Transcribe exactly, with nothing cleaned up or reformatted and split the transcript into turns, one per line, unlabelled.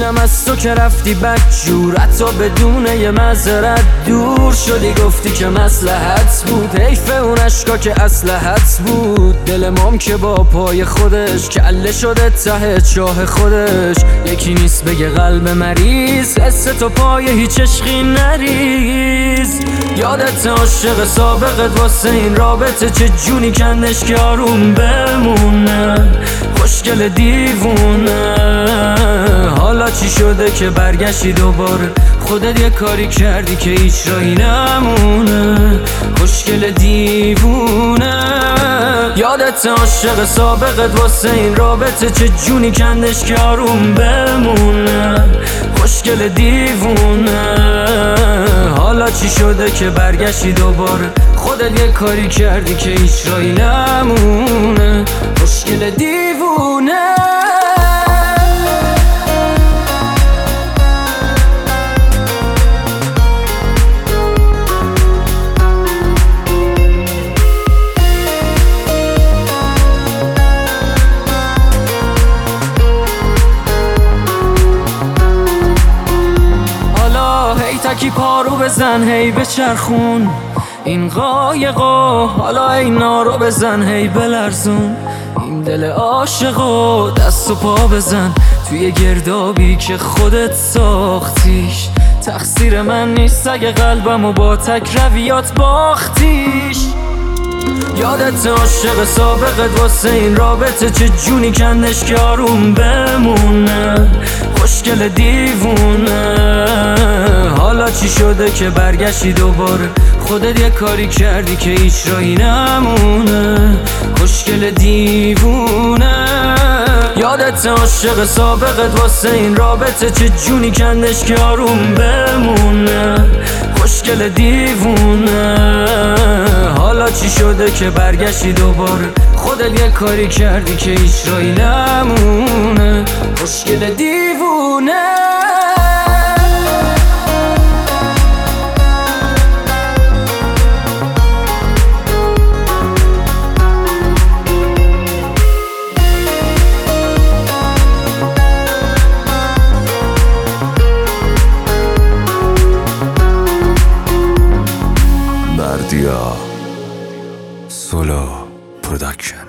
دیدم از تو که رفتی بدجور، حتی بدون یه معذرت دور شدی. گفتی که مصلحت بود، حیف اون اشکا که اسلحت بود. دل مام که با پای خودش کله شده ته چاه خودش. یکی نیست بگه قلب مریض، حس تو پای هیچ عشقی نریز. یادت عاشق سابقت واسه این رابطه چه جونی کندش که آروم بمونه. خوشگل دیوونه، حالا چی شده که برگشتی دوباره؟ خودت یه کاری کردی که هیچ راهی نمونه. خوشگل دیوونه، یادت عاشق سابقت واسه این رابطه چه جونی کندش که آروم بمونه. خوشگل دیوونه، حالا چی شده که برگشتی دوباره؟ خودت یه کاری کردی که هیچ راهی نمونه. خوشگل دیوونه. تکی پارو بزن هی بچرخون این قایقو، حالا اینا رو بزن هی بلرزون این دل عاشقو. دست و پا بزن توی گردابی که خودت ساختیش. تقصیر من نیست اگه قلبمو با تک رویات باختیش. یادت عاشق سابقت واسه این رابطه چه جونی کندش که آروم بمونه. خوشگل دیوونه، حالا چی شده که برگشتی دوباره؟ خودت یه کاری کردی که هیچ راهی نمونه. خوشگل دیوونه، یادت عاشق سابقت واسه این رابطه چه جونی کندش که آروم بمونه. خوشگل دیوونه، حالا چی شده که برگشتی دوباره؟ خودت یه کاری کردی که هیچ راهی نمونه. خوشگل دیوونه.
Bardia Solo Production.